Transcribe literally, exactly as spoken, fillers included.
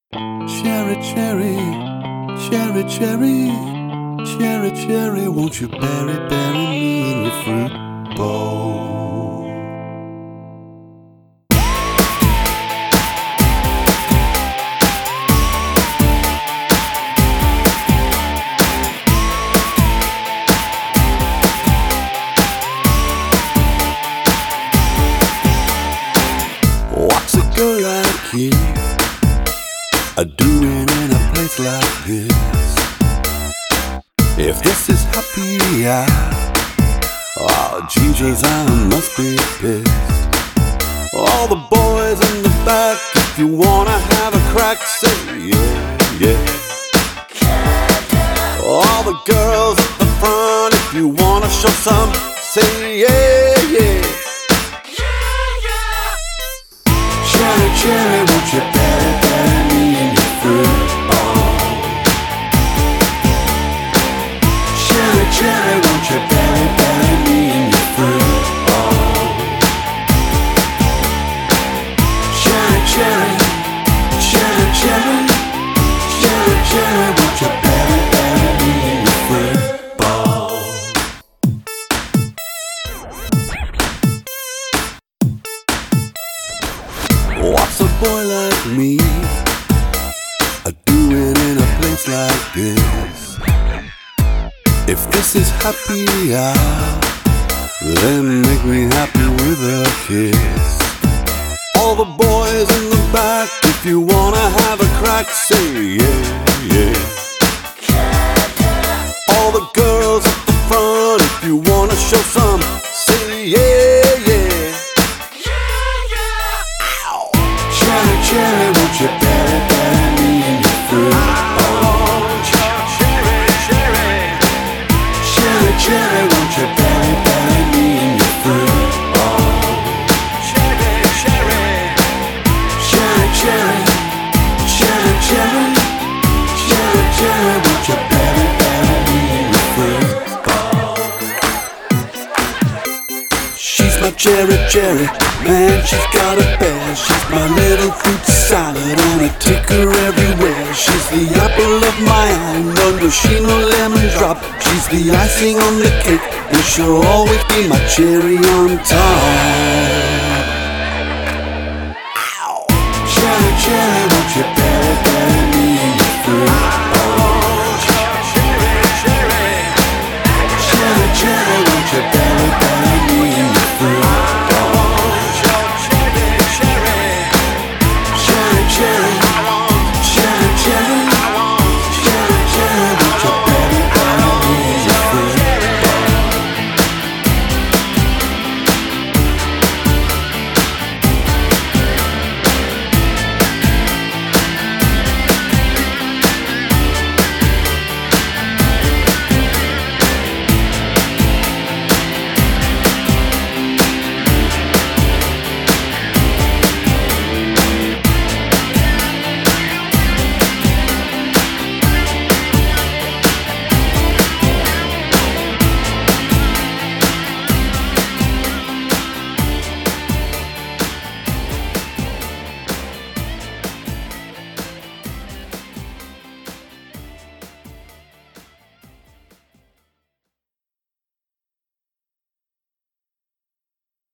Cherry, cherry, cherry, cherry, cherry, cherry, won't you bury, bury me in your fruit bowl? What's a girl like you a doing in a place like this? If this is happy hour, oh Jesus, I must be pissed. All the boys in the back, if you wanna have a crack, say yeah, yeah. All the girls at the front, if you wanna show some, say yeah, yeah. Cherry, cherry, won't you bury, bury me in your fruit bowl? Cherry, cherry, won't you bury, bury me in your fruit bowl? Cherry, cherry, cherry, cherry, cherry, cherry, won't you bury, bury me in your fruit bowl? What's a boy like me a doing in a place like this? If this is happy hour, then make me happy with a kiss. All the boys in the back, if you wanna have a crack, say yeah, yeah. All the girls at the front, if you wanna show some, say yeah, yeah. Cherry, cherry, won't you bury, bury me in your fruit bowl? Cherry, cherry, cherry, cherry, won't you bury, bury me in your fruit bowl? Cherry, cherry, cherry, cherry, cherry, cherry, cherry, cherry, won't you bury, bury me in your fruit bowl? She's my cherry, cherry, man, she's got a bear. She's my little fruit salad and I take her everywhere. She's the apple of my eye, no machine or lemon drop. She's the icing on the cake and she'll always be my cherry on top. Cherry, cherry,